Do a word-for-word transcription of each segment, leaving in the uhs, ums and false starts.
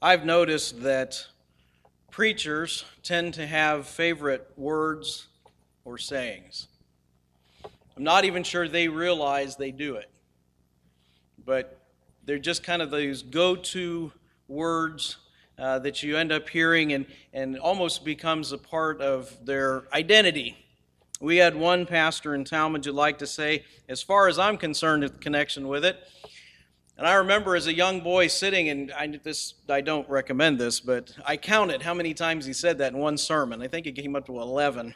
I've noticed that preachers tend to have favorite words or sayings. I'm not even sure they realize they do it, but they're just kind of those go-to words uh, that you end up hearing and, and almost becomes a part of their identity. We had one pastor in Talmadge who liked to say, as far as I'm concerned, in connection with it. And I remember as a young boy sitting, and I, this, I don't recommend this, but I counted how many times he said that in one sermon. I think it came up to eleven.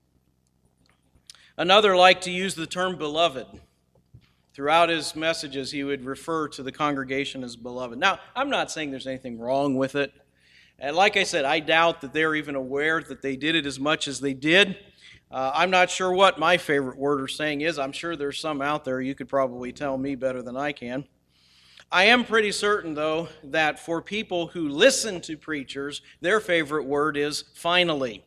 Another liked to use the term beloved. Throughout his messages, he would refer to the congregation as beloved. Now, I'm not saying there's anything wrong with it. And like I said, I doubt that they're even aware that they did it as much as they did. Uh, I'm not sure what my favorite word or saying is. I'm sure there's some out there. You could probably tell me better than I can. I am pretty certain, though, that for people who listen to preachers, their favorite word is finally.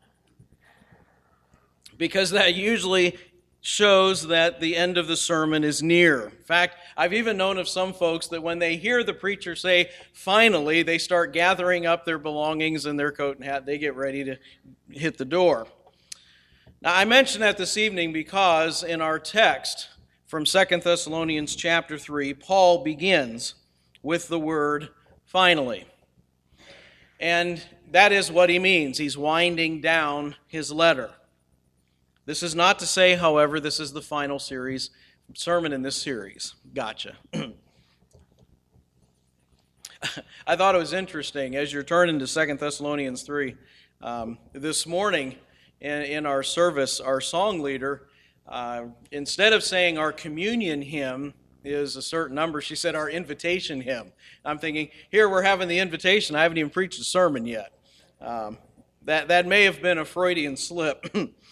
Because that usually shows that the end of the sermon is near. In fact, I've even known of some folks that when they hear the preacher say, finally, they start gathering up their belongings and their coat and hat. They get ready to hit the door. Now, I mention that this evening because in our text from Second Thessalonians chapter three, Paul begins with the word finally. And that is what he means. He's winding down his letter. This is not to say, however, this is the final series, sermon in this series. Gotcha. I thought it was interesting, as you're turning to Second Thessalonians three, um, this morning in, in our service, our song leader, uh, instead of saying our communion hymn is a certain number, she said our invitation hymn. I'm thinking, here we're having the invitation, I haven't even preached a sermon yet. Um, that, that may have been a Freudian slip.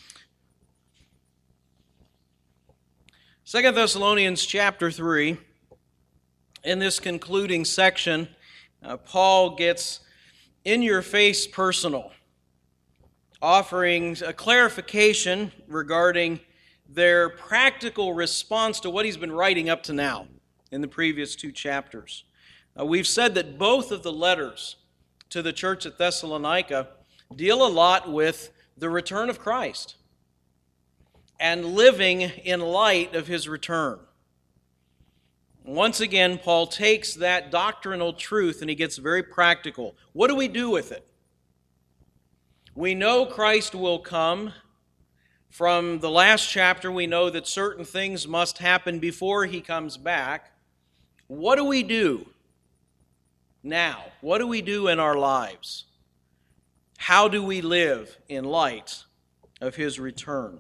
Second Thessalonians chapter three, in this concluding section, uh, Paul gets in your face personal, offering a clarification regarding their practical response to what he's been writing up to now in the previous two chapters. Uh, we've said that both of the letters to the church at Thessalonica deal a lot with the return of Christ and living in light of his return. Once again, Paul takes that doctrinal truth and he gets very practical. What do we do with it? We know Christ will come. From the last chapter, we know that certain things must happen before he comes back. What do we do now? What do we do in our lives? How do we live in light of his return?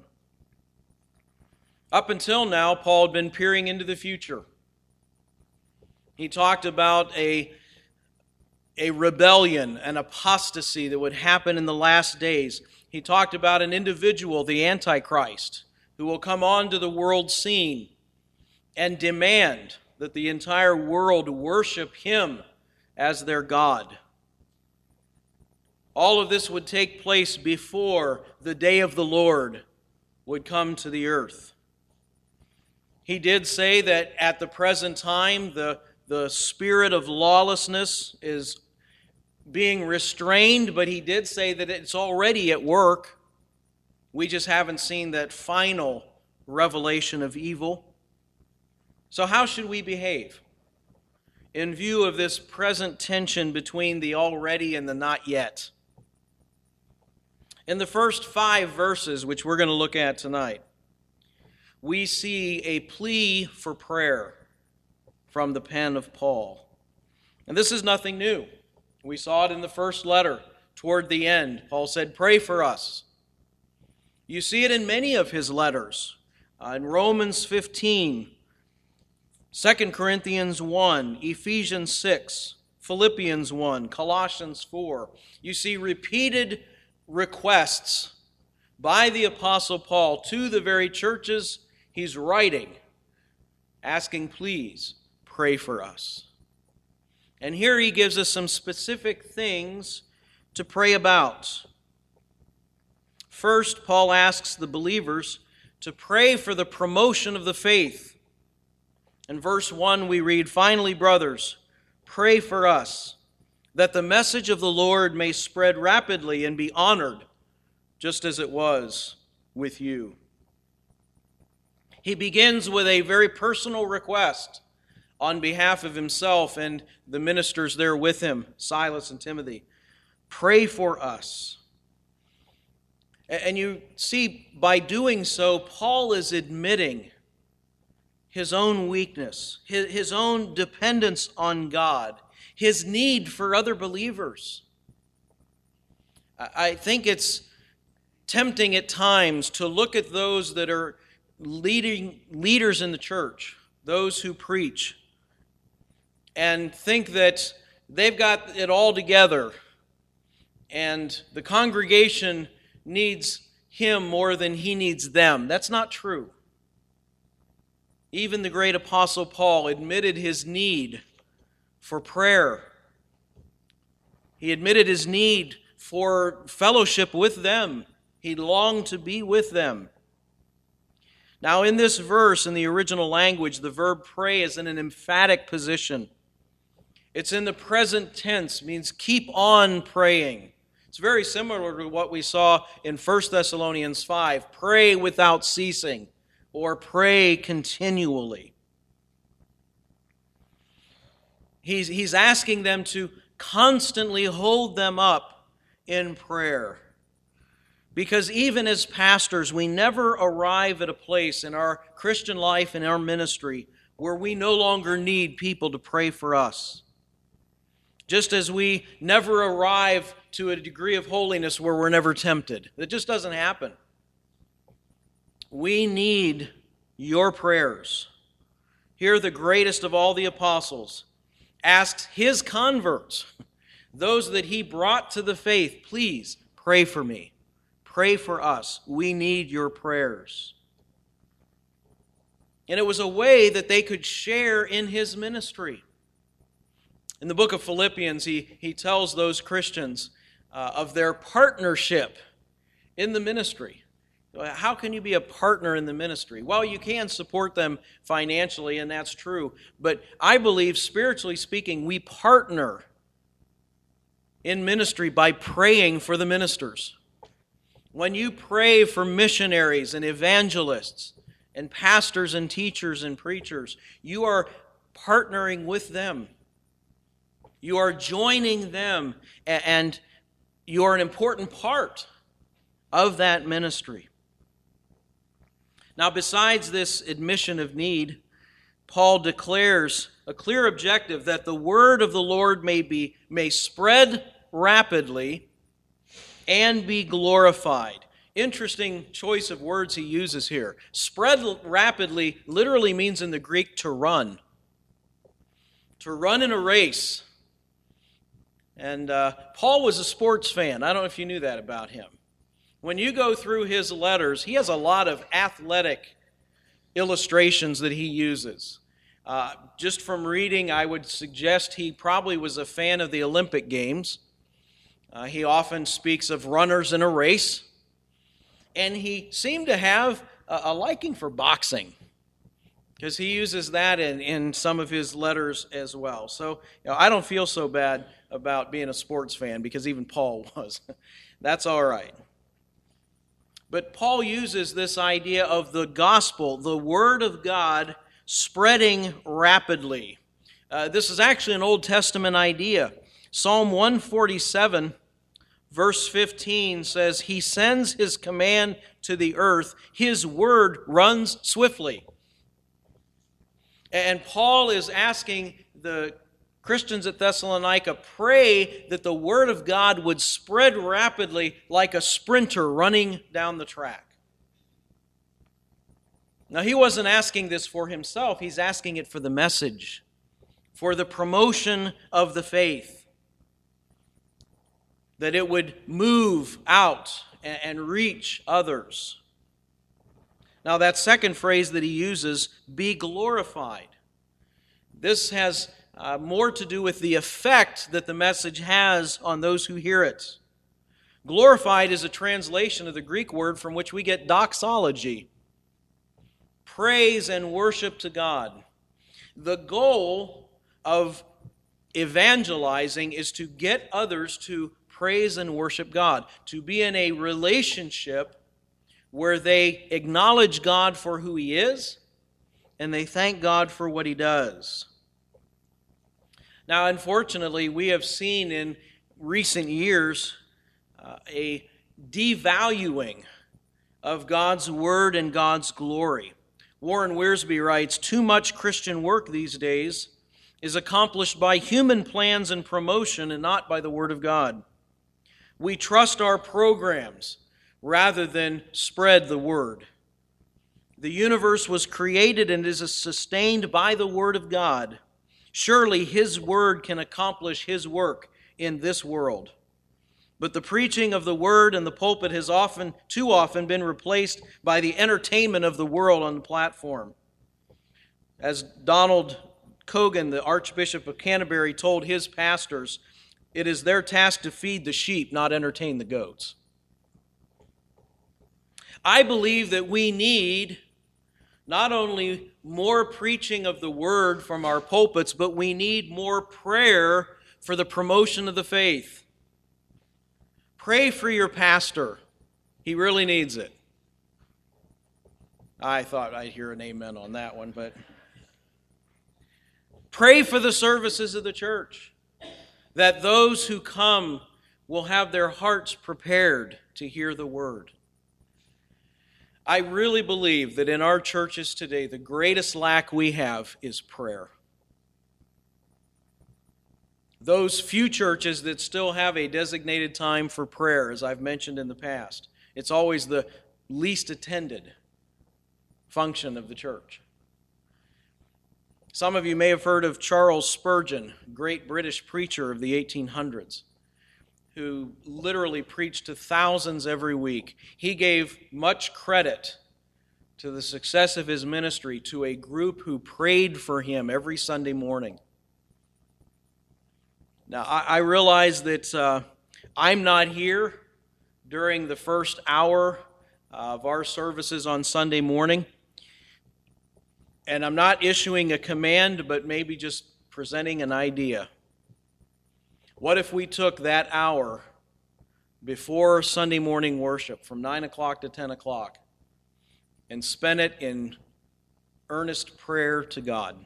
Up until now, Paul had been peering into the future. He talked about a, a rebellion, an apostasy that would happen in the last days. He talked about an individual, the Antichrist, who will come onto the world scene and demand that the entire world worship him as their God. All of this would take place before the day of the Lord would come to the earth. He did say that at the present time, the, the spirit of lawlessness is being restrained, but he did say that it's already at work. We just haven't seen that final revelation of evil. So how should we behave in view of this present tension between the already and the not yet? In the first five verses, which we're going to look at tonight, we see a plea for prayer from the pen of Paul. And this is nothing new. We saw it in the first letter toward the end. Paul said, pray for us. You see it in many of his letters. Uh, in Romans fifteen, Second Corinthians one, Ephesians six, Philippians one, Colossians four. You see repeated requests by the Apostle Paul to the very churches he's writing, asking, please, pray for us. And here he gives us some specific things to pray about. First, Paul asks the believers to pray for the promotion of the faith. In verse one we read, finally, brothers, pray for us, that the message of the Lord may spread rapidly and be honored, just as it was with you. He begins with a very personal request on behalf of himself and the ministers there with him, Silas and Timothy. Pray for us. And you see, by doing so, Paul is admitting his own weakness, his own dependence on God, his need for other believers. I think it's tempting at times to look at those that are leading leaders in the church, those who preach, and think that they've got it all together and the congregation needs him more than he needs them. That's not true. Even the great apostle Paul admitted his need for prayer. He admitted his need for fellowship with them. He longed to be with them. Now, in this verse, in the original language, the verb pray is in an emphatic position. It's in the present tense, means keep on praying. It's very similar to what we saw in First Thessalonians five, pray without ceasing, or pray continually. He's, he's asking them to constantly hold them up in prayer. Because even as pastors, we never arrive at a place in our Christian life and our ministry where we no longer need people to pray for us. Just as we never arrive to a degree of holiness where we're never tempted. It just doesn't happen. We need your prayers. Here, the greatest of all the apostles asks his converts, those that he brought to the faith, please pray for me. Pray for us. We need your prayers. And it was a way that they could share in his ministry. In the book of Philippians, he, he tells those Christians uh, of their partnership in the ministry. How can you be a partner in the ministry? Well, you can support them financially, and that's true. But I believe, spiritually speaking, we partner in ministry by praying for the ministers. When you pray for missionaries and evangelists and pastors and teachers and preachers, you are partnering with them. You are joining them, and you are an important part of that ministry. Now, besides this admission of need, Paul declares a clear objective that the word of the Lord may be may spread rapidly and be glorified. Interesting choice of words he uses here. Spread rapidly literally means in the Greek to run. To run in a race. And uh, Paul was a sports fan. I don't know if you knew that about him. When you go through his letters, he has a lot of athletic illustrations that he uses. Uh, just from reading, I would suggest he probably was a fan of the Olympic Games. Uh, he often speaks of runners in a race. And he seemed to have a, a liking for boxing, because he uses that in, in some of his letters as well. So you know, I don't feel so bad about being a sports fan, because even Paul was. That's all right. But Paul uses this idea of the gospel, the Word of God, spreading rapidly. Uh, this is actually an Old Testament idea. Psalm one forty-seven, verse fifteen says, He sends His command to the earth. His word runs swiftly. And Paul is asking the Christians at Thessalonica, pray that the Word of God would spread rapidly like a sprinter running down the track. Now, he wasn't asking this for himself. He's asking it for the message, for the promotion of the faith, that it would move out and reach others. Now, that second phrase that he uses, be glorified. This has Uh, more to do with the effect that the message has on those who hear it. Glorified is a translation of the Greek word from which we get doxology. Praise and worship to God. The goal of evangelizing is to get others to praise and worship God, to be in a relationship where they acknowledge God for who He is and they thank God for what He does. Now, unfortunately, we have seen in recent years uh, a devaluing of God's Word and God's glory. Warren Wiersbe writes, "Too much Christian work these days is accomplished by human plans and promotion and not by the Word of God. We trust our programs rather than spread the Word. The universe was created and is sustained by the Word of God. Surely His Word can accomplish His work in this world. But the preaching of the Word in the pulpit has often, too often, been replaced by the entertainment of the world on the platform. As Donald Cogan, the Archbishop of Canterbury, told his pastors, it is their task to feed the sheep, not entertain the goats." I believe that we need not only more preaching of the Word from our pulpits, but we need more prayer for the promotion of the faith. Pray for your pastor. He really needs it. I thought I'd hear an amen on that one, but pray for the services of the church, that those who come will have their hearts prepared to hear the Word. I really believe that in our churches today, the greatest lack we have is prayer. Those few churches that still have a designated time for prayer, as I've mentioned in the past, it's always the least attended function of the church. Some of you may have heard of Charles Spurgeon, great British preacher of the eighteen hundreds, who literally preached to thousands every week. He gave much credit to the success of his ministry to a group who prayed for him every Sunday morning. Now, I, I realize that uh, I'm not here during the first hour of our services on Sunday morning, and I'm not issuing a command, but maybe just presenting an idea. What if we took that hour before Sunday morning worship from nine o'clock to ten o'clock and spent it in earnest prayer to God?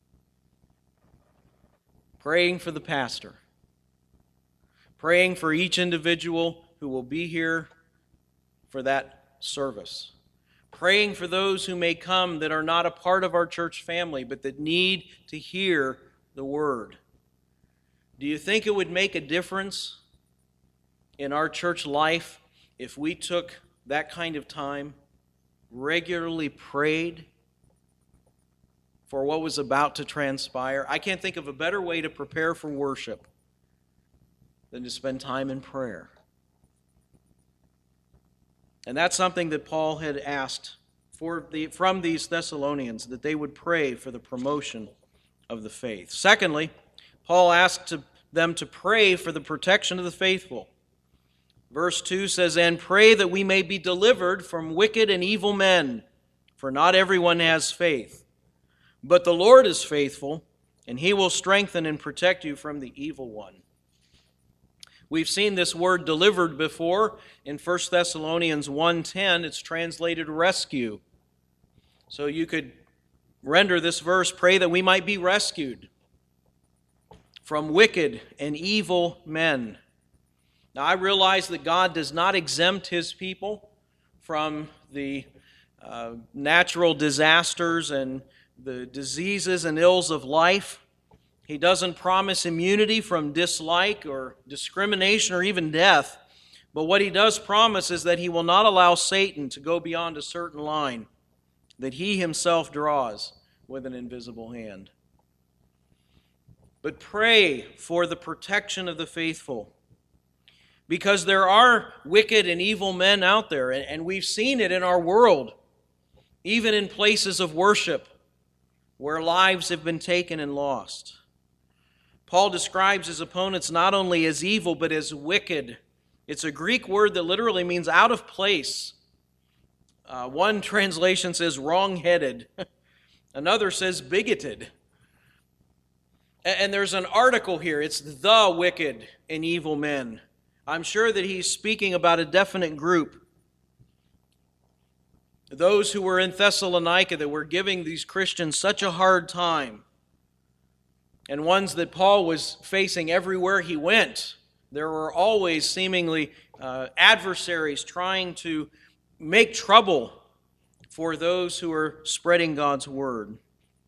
Praying for the pastor. Praying for each individual who will be here for that service. Praying for those who may come that are not a part of our church family, but that need to hear the Word. Do you think it would make a difference in our church life if we took that kind of time, regularly prayed for what was about to transpire? I can't think of a better way to prepare for worship than to spend time in prayer. And that's something that Paul had asked for the, from these Thessalonians, that they would pray for the promotion of the faith. Secondly, Paul asked to, them to pray for the protection of the faithful. Verse two says, "And pray that we may be delivered from wicked and evil men, for not everyone has faith. But the Lord is faithful, and He will strengthen and protect you from the evil one." We've seen this word delivered before in First Thessalonians one ten. It's translated rescue. So you could render this verse, pray that we might be rescued from wicked and evil men. Now, I realize that God does not exempt His people from the uh, natural disasters and the diseases and ills of life. He doesn't promise immunity from dislike or discrimination or even death. But what He does promise is that He will not allow Satan to go beyond a certain line that He Himself draws with an invisible hand. But pray for the protection of the faithful, because there are wicked and evil men out there, and we've seen it in our world, even in places of worship where lives have been taken and lost. Paul describes his opponents not only as evil, but as wicked. It's a Greek word that literally means out of place. Uh, one translation says wrong-headed. Another says bigoted. And there's an article here. It's the wicked and evil men. I'm sure that he's speaking about a definite group. Those who were in Thessalonica that were giving these Christians such a hard time, and ones that Paul was facing everywhere he went. There were always seemingly uh, adversaries trying to make trouble for those who are spreading God's word.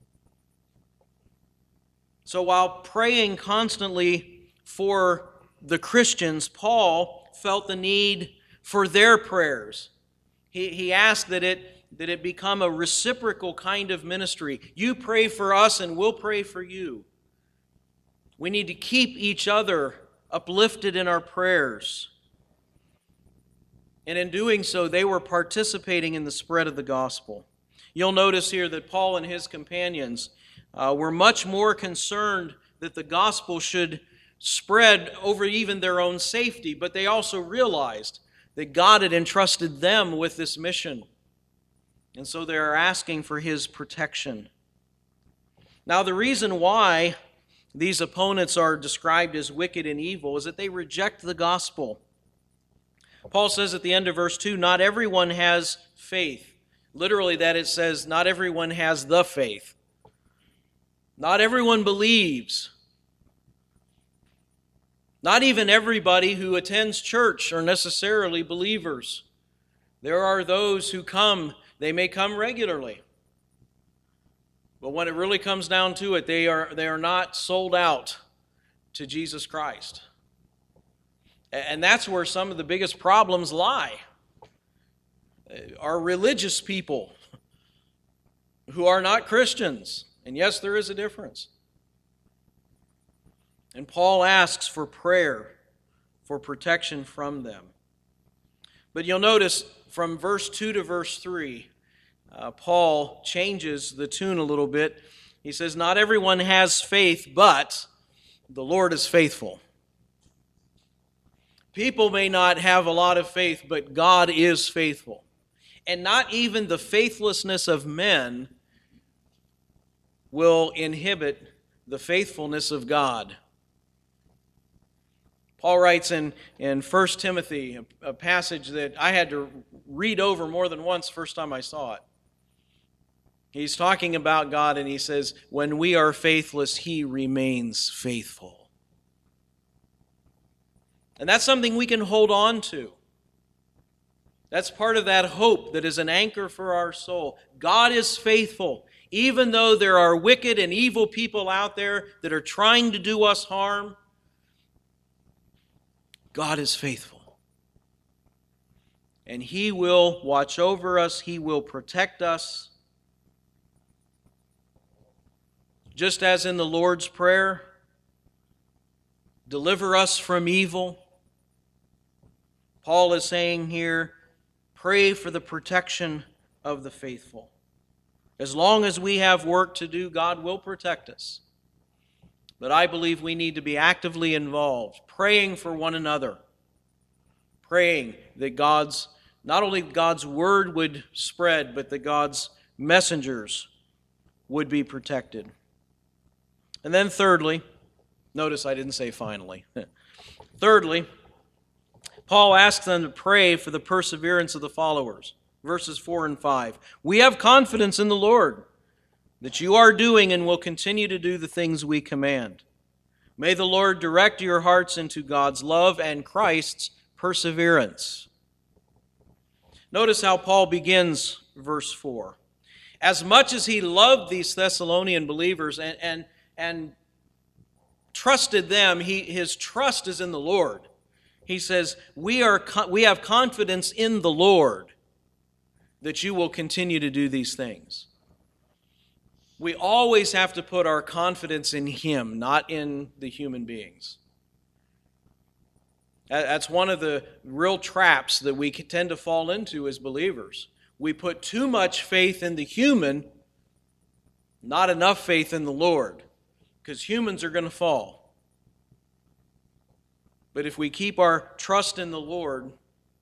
So while praying constantly for the Christians, Paul felt the need for their prayers. He, he asked that it, that it become a reciprocal kind of ministry. You pray for us and we'll pray for you. We need to keep each other uplifted in our prayers. And in doing so, they were participating in the spread of the gospel. You'll notice here that Paul and his companions uh, were much more concerned that the gospel should spread over even their own safety, but they also realized that God had entrusted them with this mission. And so they are asking for His protection. Now, the reason why these opponents are described as wicked and evil is that they reject the gospel. Paul says at the end of verse two, not everyone has faith. Literally that it says, not everyone has the faith. Not everyone believes. Not even everybody who attends church are necessarily believers. There are those who come, they may come regularly. But when it really comes down to it, they are, they are not sold out to Jesus Christ. And that's where some of the biggest problems lie. Are religious people who are not Christians. And yes, there is a difference. And Paul asks for prayer, for protection from them. But you'll notice from verse two to verse three, uh, Paul changes the tune a little bit. He says, not everyone has faith, but the Lord is faithful. People may not have a lot of faith, but God is faithful. And not even the faithlessness of men will inhibit the faithfulness of God. Paul writes in, in First Timothy, a, a passage that I had to read over more than once the first time I saw it. He's talking about God and he says, when we are faithless, He remains faithful. And that's something we can hold on to. That's part of that hope that is an anchor for our soul. God is faithful. Even though there are wicked and evil people out there that are trying to do us harm, God is faithful. And He will watch over us. He will protect us. Just as in the Lord's Prayer, deliver us from evil. Paul is saying here, pray for the protection of the faithful. As long as we have work to do, God will protect us. But I believe we need to be actively involved, praying for one another, praying that God's, not only God's word would spread, but that God's messengers would be protected. And then thirdly, notice I didn't say finally. Thirdly, Paul asks them to pray for the perseverance of the followers. Verses four and five. We have confidence in the Lord that you are doing and will continue to do the things we command. May the Lord direct your hearts into God's love and Christ's perseverance. Notice how Paul begins verse four. As much as he loved these Thessalonian believers and, and, and trusted them, he, his trust is in the Lord. He says, we, are, we have confidence in the Lord that you will continue to do these things. We always have to put our confidence in Him, not in the human beings. That's one of the real traps that we tend to fall into as believers. We put too much faith in the human, not enough faith in the Lord, because humans are going to fall. But if we keep our trust in the Lord,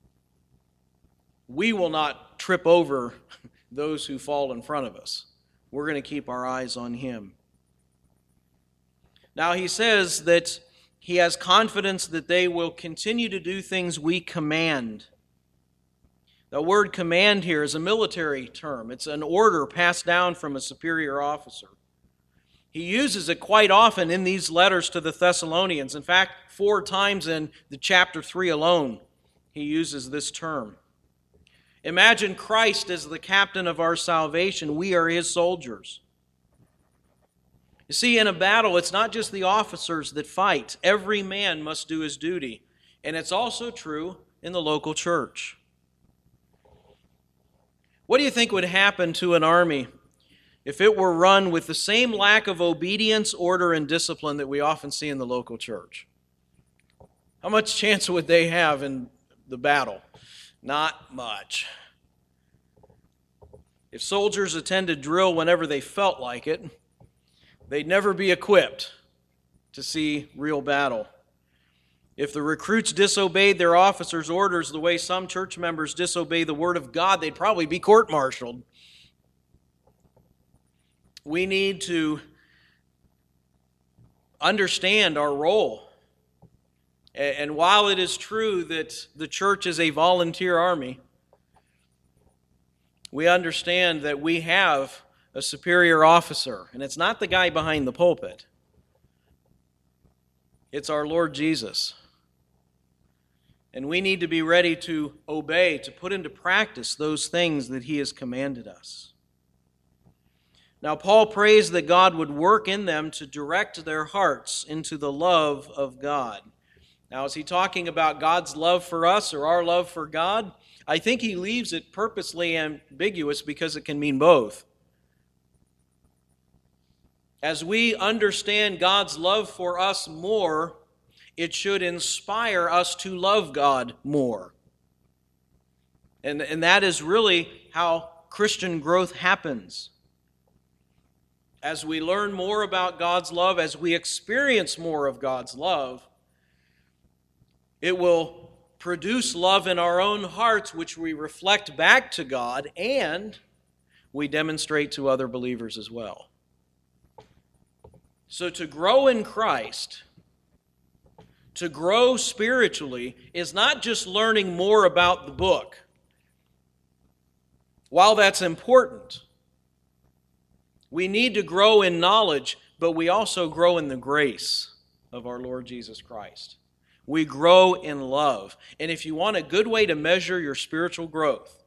we will not trip over those who fall in front of us. We're going to keep our eyes on Him. Now he says that he has confidence that they will continue to do things we command. The word command here is a military term. It's an order passed down from a superior officer. He uses it quite often in these letters to the Thessalonians. In fact, four times in the chapter three alone, he uses this term. Imagine Christ as the captain of our salvation. We are his soldiers. You see, in a battle, it's not just the officers that fight. Every man must do his duty. And it's also true in the local church. What do you think would happen to an army if it were run with the same lack of obedience, order, and discipline that we often see in the local church? How much chance would they have in the battle? Not much. If soldiers attended drill whenever they felt like it, they'd never be equipped to see real battle. If the recruits disobeyed their officers' orders the way some church members disobey the Word of God, they'd probably be court-martialed. We need to understand our role. And while it is true that the church is a volunteer army, we understand that we have a superior officer, and it's not the guy behind the pulpit. It's our Lord Jesus. And we need to be ready to obey, to put into practice those things that he has commanded us. Now, Paul prays that God would work in them to direct their hearts into the love of God. Now, is he talking about God's love for us or our love for God? I think he leaves it purposely ambiguous because it can mean both. As we understand God's love for us more, it should inspire us to love God more. And, and that is really how Christian growth happens. As we learn more about God's love, as we experience more of God's love, it will produce love in our own hearts, which we reflect back to God, and we demonstrate to other believers as well. So to grow in Christ, to grow spiritually, is not just learning more about the book. While that's important, we need to grow in knowledge, but we also grow in the grace of our Lord Jesus Christ. We grow in love. And if you want a good way to measure your spiritual growth,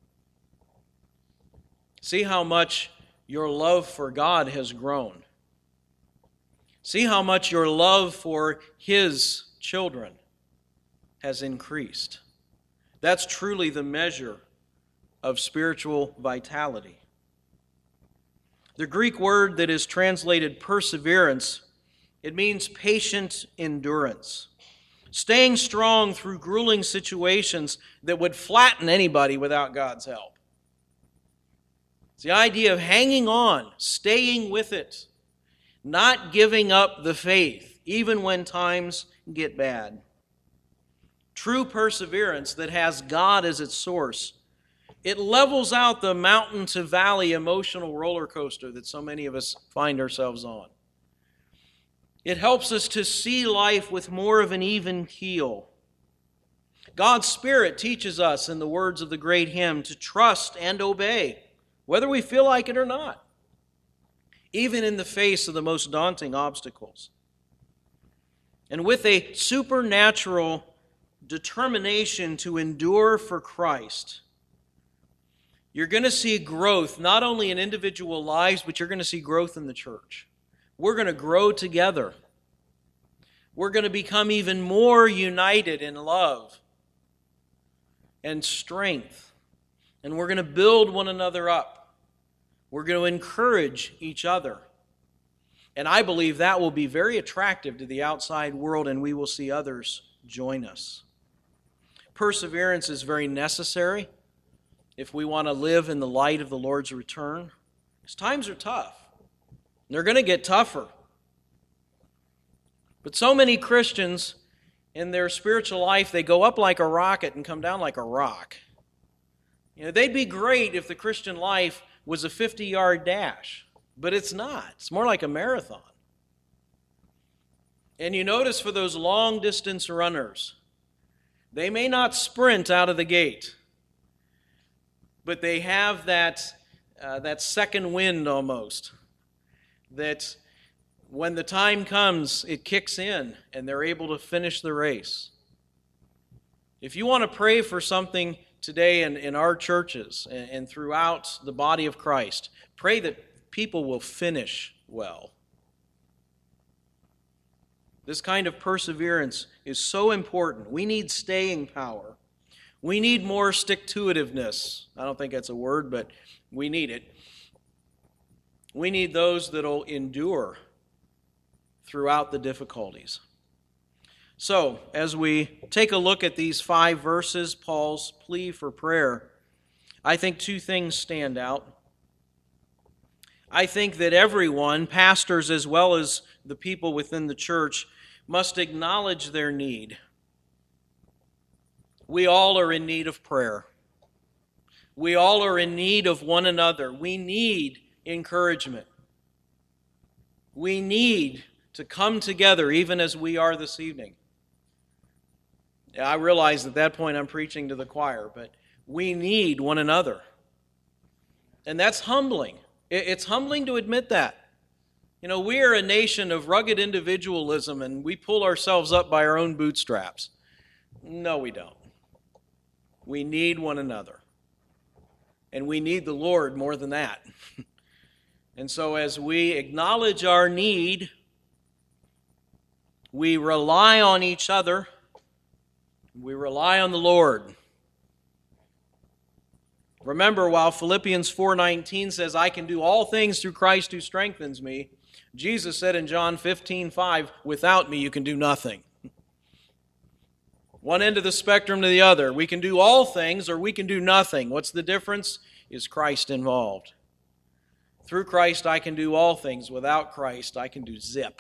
see how much your love for God has grown. See how much your love for his children has increased. That's truly the measure of spiritual vitality. The Greek word that is translated perseverance, it means patient endurance. Staying strong through grueling situations that would flatten anybody without God's help. It's the idea of hanging on, staying with it, not giving up the faith, even when times get bad. True perseverance that has God as its source, it levels out the mountain to valley emotional roller coaster that so many of us find ourselves on. It helps us to see life with more of an even keel. God's Spirit teaches us, in the words of the great hymn, to trust and obey, whether we feel like it or not, even in the face of the most daunting obstacles. And with a supernatural determination to endure for Christ, you're going to see growth not only in individual lives, but you're going to see growth in the church. We're going to grow together. We're going to become even more united in love and strength. And we're going to build one another up. We're going to encourage each other. And I believe that will be very attractive to the outside world, and we will see others join us. Perseverance is very necessary if we want to live in the light of the Lord's return. Because times are tough. They're going to get tougher. But so many Christians, in their spiritual life, they go up like a rocket and come down like a rock. You know, they'd be great if the Christian life was a fifty-yard dash, but it's not. It's more like a marathon. And you notice for those long-distance runners, they may not sprint out of the gate, but they have that, uh, that second wind almost, that when the time comes, it kicks in and they're able to finish the race. If you want to pray for something today in, in our churches and, and throughout the body of Christ, pray that people will finish well. This kind of perseverance is so important. We need staying power. We need more stick-to-itiveness. I don't think that's a word, but we need it. We need those that will endure throughout the difficulties. So, as we take a look at these five verses, Paul's plea for prayer, I think two things stand out. I think that everyone, pastors as well as the people within the church, must acknowledge their need. We all are in need of prayer. We all are in need of one another. We need encouragement. We need to come together even as we are this evening. I realize at that point I'm preaching to the choir, but we need one another. And that's humbling. It's humbling to admit that. You know, we are a nation of rugged individualism and we pull ourselves up by our own bootstraps. No, we don't. We need one another. And we need the Lord more than that. And so as we acknowledge our need, we rely on each other. We rely on the Lord. Remember, while Philippians four nineteen says, I can do all things through Christ who strengthens me, Jesus said in John fifteen five, without me you can do nothing. One end of the spectrum to the other. We can do all things or we can do nothing. What's the difference? Is Christ involved? Through Christ I can do all things. Without Christ I can do zip.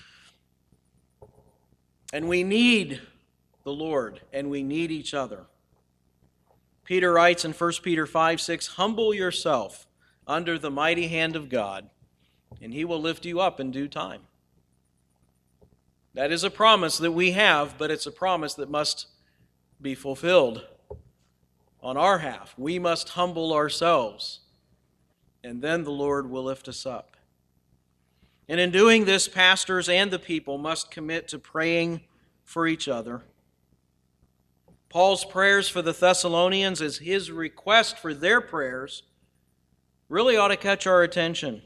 And we need the Lord, and we need each other. Peter writes in First Peter five six, humble yourself under the mighty hand of God, and He will lift you up in due time. That is a promise that we have, but it's a promise that must be fulfilled on our half. We must humble ourselves, and then the Lord will lift us up. And in doing this, pastors and the people must commit to praying for each other. Paul's prayers for the Thessalonians as his request for their prayers really ought to catch our attention.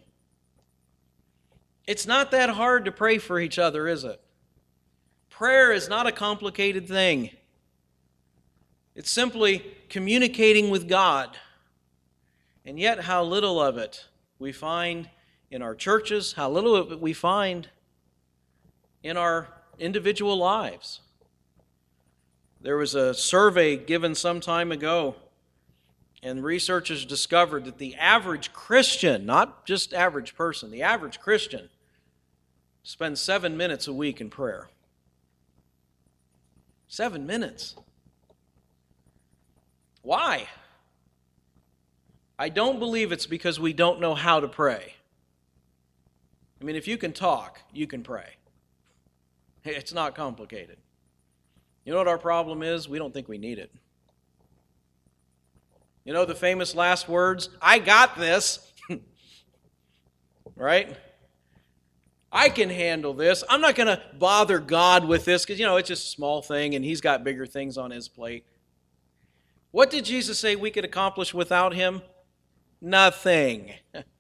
It's not that hard to pray for each other, is it? Prayer is not a complicated thing. It's simply communicating with God. And yet how little of it we find in our churches, how little of it we find in our individual lives. There was a survey given some time ago, and researchers discovered that the average Christian, not just average person, the average Christian spends seven minutes a week in prayer. Seven minutes. Why? I don't believe it's because we don't know how to pray. I mean, if you can talk, you can pray. It's not complicated. You know what our problem is? We don't think we need it. You know the famous last words? I got this. Right? I can handle this. I'm not going to bother God with this because, you know, it's just a small thing and He's got bigger things on His plate. What did Jesus say we could accomplish without Him? Nothing.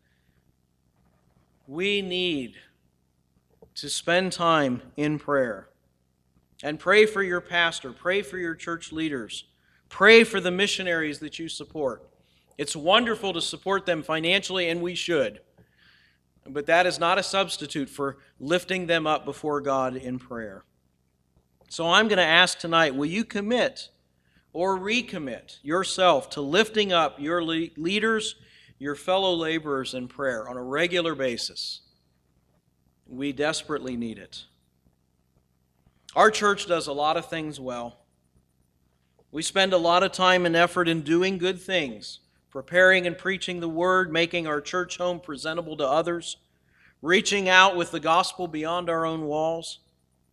We need to spend time in prayer. And pray for your pastor. Pray for your church leaders. Pray for the missionaries that you support. It's wonderful to support them financially, and we should. But that is not a substitute for lifting them up before God in prayer. So I'm going to ask tonight, will you commit or recommit yourself to lifting up your le- leaders, your fellow laborers in prayer on a regular basis? We desperately need it. Our church does a lot of things well. We spend a lot of time and effort in doing good things, preparing and preaching the Word, making our church home presentable to others, reaching out with the gospel beyond our own walls.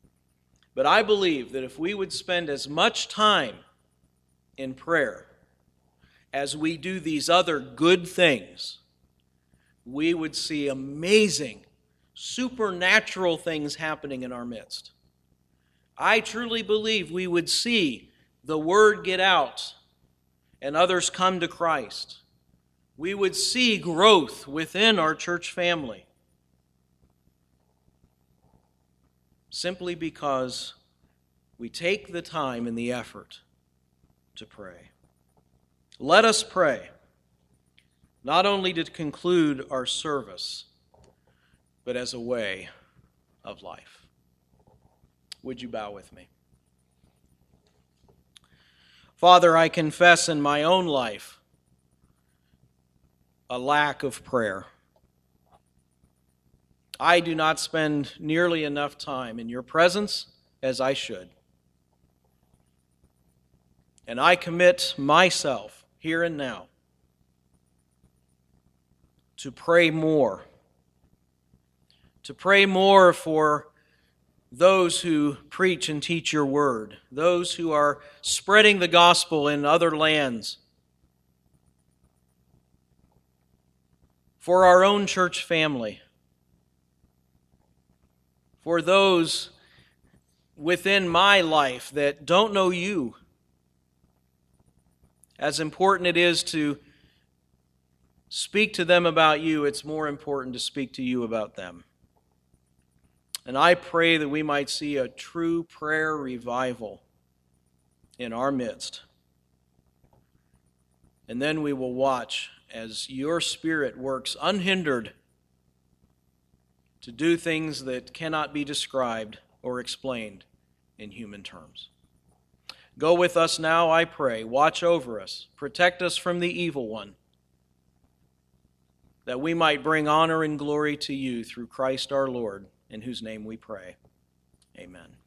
But I believe that if we would spend as much time in prayer as we do these other good things, we would see amazing, supernatural things happening in our midst. I truly believe we would see the word get out and others come to Christ. We would see growth within our church family simply because we take the time and the effort to pray. Let us pray, not only to conclude our service, but as a way of life. Would you bow with me? Father, I confess in my own life a lack of prayer. I do not spend nearly enough time in your presence as I should. And I commit myself here and now to pray more. To pray more for those who preach and teach your word, those who are spreading the gospel in other lands, for our own church family, for those within my life that don't know you. As important it is to speak to them about you, it's more important to speak to you about them. And I pray that we might see a true prayer revival in our midst. And then we will watch as your Spirit works unhindered to do things that cannot be described or explained in human terms. Go with us now, I pray. Watch over us. Protect us from the evil one, that we might bring honor and glory to you through Christ our Lord, in whose name we pray. Amen.